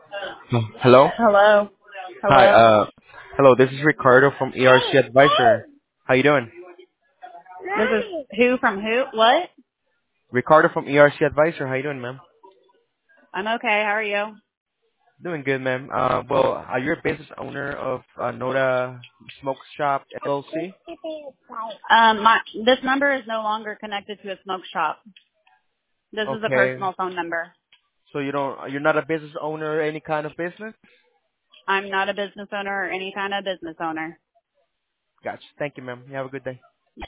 Hello? Hello. Hi, Hello. hello, this is Ricardo from ERC Advisor. How you doing? This is who from who? What? Ricardo from ERC Advisor. How you doing, ma'am? I'm okay. How are you? Doing good, ma'am. Well, are you a business owner of Noda Smoke Shop LLC? This number is no longer connected to a smoke shop. This is a Okay. personal phone number. So you're not a business owner or any kind of business? I'm not a business owner or any kind of business owner. Gotcha. Thank you, ma'am. You have a good day.